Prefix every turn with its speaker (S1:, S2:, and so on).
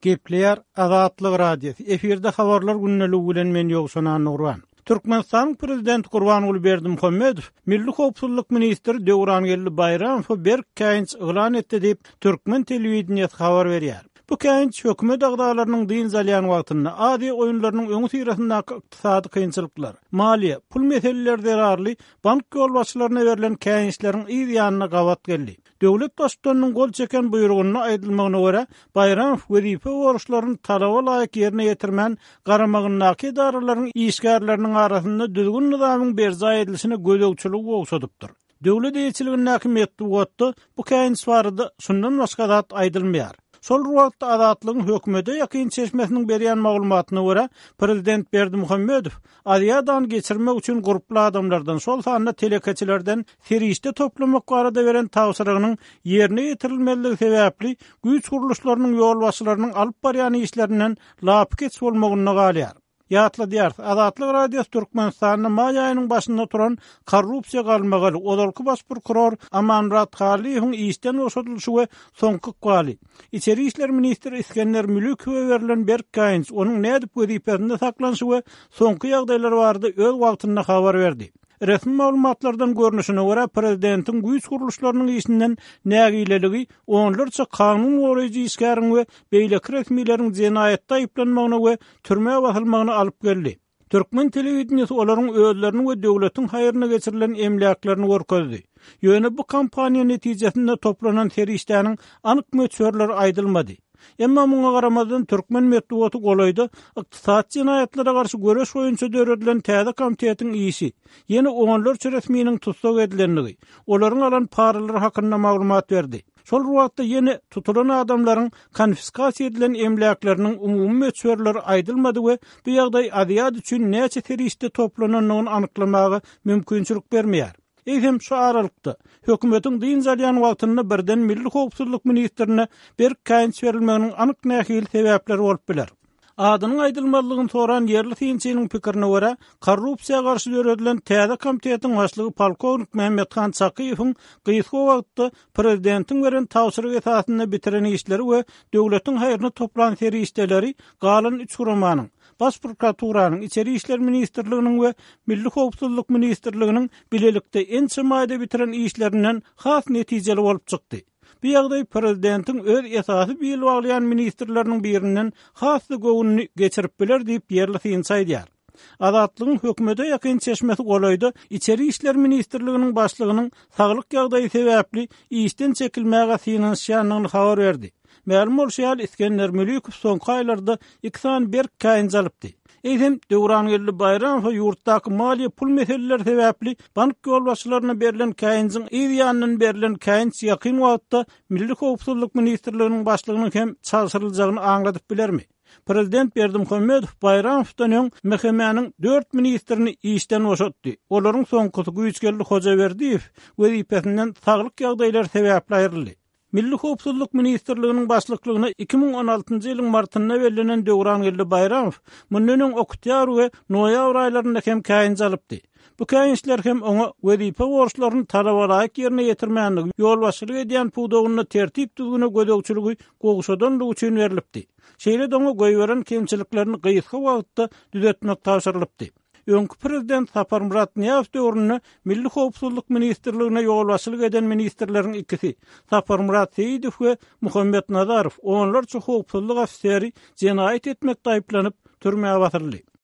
S1: Gepleýär Azatlyk radiosu. Eferde habarlar günnälik bilen men ýogşanan Nurwan. Türkmenistan prezidenti Gurbanuly Berdimuhammedow Milli Howpsuzlyk ministri Döwrangeli Bayramow berk käýinç yglan etdi diýip Türkmen telewizionyasy habar berýär. Bu käýinç hökümet agdalarynyň diň zalýan wagtynda ady oýunlarynyň öňü tirasyndaky ykdysady kynçylyklar, maliýe, pul meseleleri derarly bank ýolbaşçylaryna berilen käýinçleriň ýanyna gawat geldi. Döwlet başçylarynyň gol çeken buýrugyna aýdylmagyna görä, Bayramow wezipe borçlaryny talaba laýyk ýerine ýetirmän garamagyndaky idaralaryň işgärleriniň arasynda düzgün nizamyň berza edilişine gözegçilik ogşadypdyr. Döwlet ýetçiligindäki metduwatda bu käýinç barada şundan başga zat aýdylmaýar. Sol ruwatda azatlygyň hökümete ýakyn çeşmesiniň berýän maglumatyna görä, prezident Berdimuhammedow Aziýadan geçirmek üçin gruply adamlardan sol sanda telekeçilerden serişde toplamak barada beren tawsyrygynyň ýerine ýetirilmeligi sebäpli güýç guruluşlarynyň ýolbaşçylarynyň alyp barýan işlerinden lapy geçip bolmagyna galýar. Ýatly diýär, Azatlyk radiosu Türkmenistanyň may aýynyň başynda turan korrupsiýa galmagy, odalky baş prokuror Amanrat Haliýewiň işden boşadylyşy we soňky galy. İçeri işler ministri İskender Mülükowe berilen berk käýinç onuň nädip wezipesinde saklanşy we soňky ýagdaýlar barada öz wagtynda habar berdi. Resmi maglumatlardan görnüşine görä prezidentiň güýç guruluşlarynyň işinden nägileligi onlarça kanun goraýjy işgäriň we beýleki resmiýetiň jenaýatda aýplanmagyna we türmäge basylmagyna alyp geldi. Türkmen telewizionyasy olaryň özleriniň we döwletiň haýyryna geçirilen emlaklaryny görkezdi. Ýöne bu kampaniýa netijesinde toplanan serişdäniň anyk möçberleri aýdylmady. Emma muňa garamadan Türkmen metduwaty golaýdy, ykdysat jenaýatlara garşy göreş boýunça döredilen täze komitetiň işi, ýene onlarça resmiýiniň tutsak edilenligi, olaryň alan paralar hakynda maglumat berdi. Şol ruwatda ýene tutulan adamlaryň konfiskasiýa edilen emlaklarynyň umumy möçberleri aýdylmady we bu ýagdaý Aziýat üçin näçe serişde toplananyny anyklamagy mümkinçilik bermeýär. Eýsem şu aralykda hökümetiň diň zalýan wagtynda birden Milli Howpsuzlyk ministrine berk käýinç berilmeginiň anyk nähili sebäpleri bolup biler. Adynyň aýdylmalygyny soran ýerli synçynyň pikirine görä, korrupsiýa garşy döredilen täze komitetiň başlygy polkownik Mehmethan Çakyýewiň gysga wagtda prezidentiň beren tawsyrygy esasynda bitiren işleri we döwletiň haýyryna toplan serişdeleri galan 3 guramanyň Baş prokuraturanyň, İçeri işler ministrliginiň we Milli Howpsuzlyk ministrliginiň bilelikde ençe maýda bitiren işlerinden has netijeli bolup çykdy. Bu ýagdaý prezidentiň öz esasy bilen baglayan ministrleriniň birinden hasly gowuny geçirip biler diýip ýerli synçy aýdýar. Azatlygyň hökümete ýakyn çeşmesi golaýdy, İçeri işler ministrliginiň başlygynyň saglyk ýagdaýy sebäpli işden çekilmäge synanýanyny habar berdi. Ma'lum bolşýar İskender Mülükow soňky aýlarda 2 berk käýinç alypdy. Eýsem Döwrangeli Bayramow ýurtdaky maliýe pul meseleleri sebäpli bank ýolbaşçylaryna berilen käýinçiň ýanynyň berilen käýinç ýakyn wagtda Milli Howpsuzlyk ministrliginiň başlygynyň hem çalşyrylajagyny aňladyp bilermi? Prezident Berdimuhammedow Bayramowdan öň mehkemeniň 4 ministrini işden boşatdy. Olaryň soňkysy Güýçgelli Hojaberdiýew wezipesinden saglyk ýagdaýlar sebäpli aýryldy. Milli Howpsuzlyk ministrliginiň başlyklygyna 2016-njy ýylyň martynda berilen Döwrangeli Bayramow mundan oktyar we noýabr aýlarynda hem käýinç alypdy. Bu käýinçler hem oňa wezipe borçlaryny talaba laýyk ýerine ýetirmänligi, ýolbaşçylyk edýän puwdagyny tertip düzgüne gözegçiligi gowşadanlygy üçin berilipdi. Şeýle doňa goýberen kemçiliklerini gysga wagtda düzeltmek tapşyrylypdy. Öňkü prezident Saparmurat Niýazow döwründe Milli Howpsuzlyk ministrligine ýolbaşçylyk eden ministrleriň ikisi Saparmurat Seýidow we Muhammed Nazarow onlarça howpsuzlyk afiseri jenaýat etmekde aýplanyp türmäge batyryldy.